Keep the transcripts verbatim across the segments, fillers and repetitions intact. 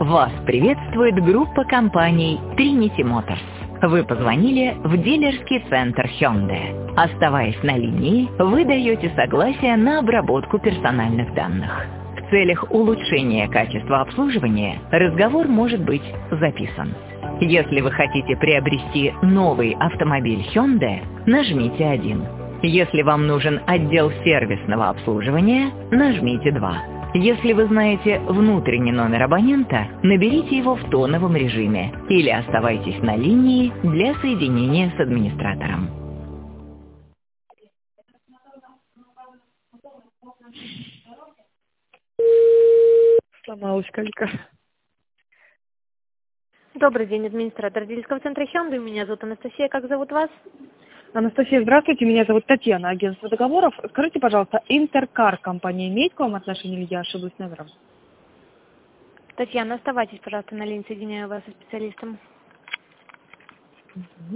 Вас приветствует группа компаний Trinity Motors. Вы позвонили в дилерский центр Hyundai. Оставаясь на линии, вы даете согласие на обработку персональных данных. В целях улучшения качества обслуживания разговор может быть записан. Если вы хотите приобрести новый автомобиль Hyundai, нажмите один. Если вам нужен отдел сервисного обслуживания, нажмите два. Если вы знаете внутренний номер абонента, наберите его в тоновом режиме или оставайтесь на линии для соединения с администратором. Сломалась калька. Добрый день, администратор дилерского центра Hyundai. Меня зовут Анастасия. Как зовут вас? Анастасия, здравствуйте. Меня зовут Татьяна, агентство договоров. Скажите, пожалуйста, Интеркар компания имеет к вам отношение или я ошиблась номером? Татьяна, оставайтесь, пожалуйста, на линии. Соединяю вас со специалистом. Угу.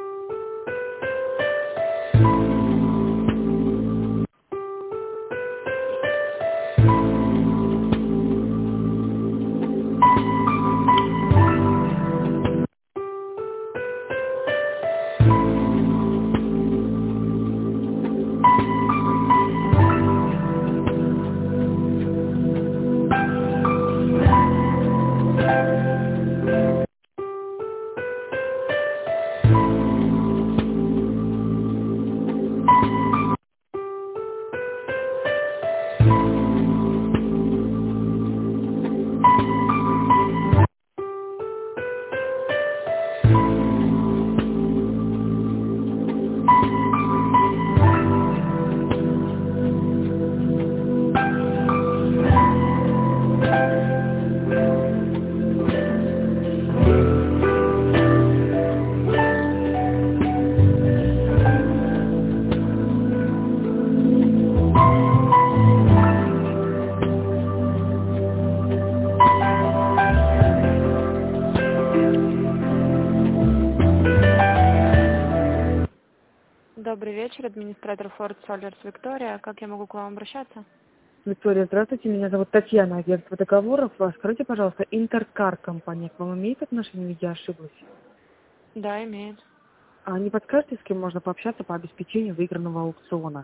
Добрый вечер, администратор Ford Solers Виктория. Как я могу к вам обращаться? Виктория, здравствуйте. Меня зовут Татьяна, агентство договоров. Скажите, пожалуйста, Интеркар компания к вам имеет отношение или я ошиблась? Да, имеет. А не подскажете, с кем можно пообщаться по обеспечению выигранного аукциона?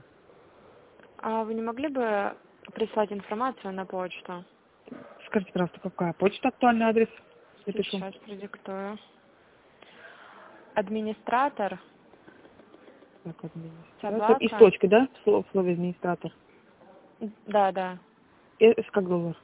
А вы не могли бы прислать информацию на почту? Скажите, пожалуйста, какая почта, актуальный адрес? Напишу. Сейчас продиктую. Администратор. Так, администратор. Собака. И с точкой, да? В сло- в слове администратор. Да, да. С как доллар.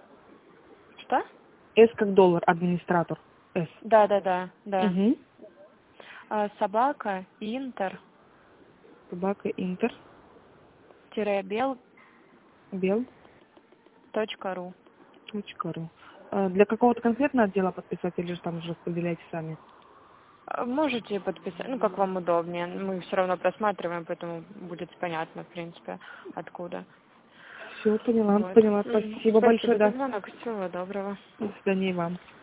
Что? С как доллар, администратор. С. Да, да, да, да. Угу. А, собака, интер, Собака, Интер. тире бел, Бел. точка ру. Точка ру. А для какого-то конкретного отдела подписать или же там уже распределяете сами? Можете подписать, ну, как вам удобнее. Мы все равно просматриваем, поэтому будет понятно, в принципе, откуда. Все, поняла, Вот. поняла. Мгм. Спасибо, Спасибо большое, за да. звонок. Всего доброго. До свидания и вам.